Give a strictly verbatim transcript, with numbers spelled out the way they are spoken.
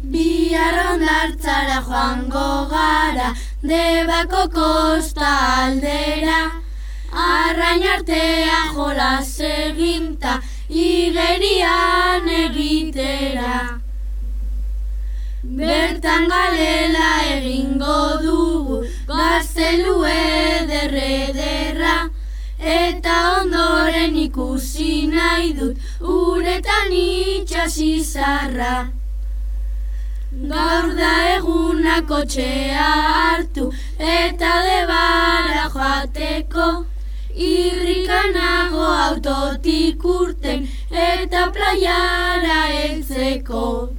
Bihar hondartzara joango gara, Debako kosta aldera, arrain artea jolas eginta, igerian egitera. Bertan galela egingo dugu, gaztelu ederre ederra, eta ondoren ikusi nahi dut, uretan itxasizarra. Gaur da eguna kotxea hartu, eta Debara joateko, irrikanago autotik urten, eta playara heltzeko.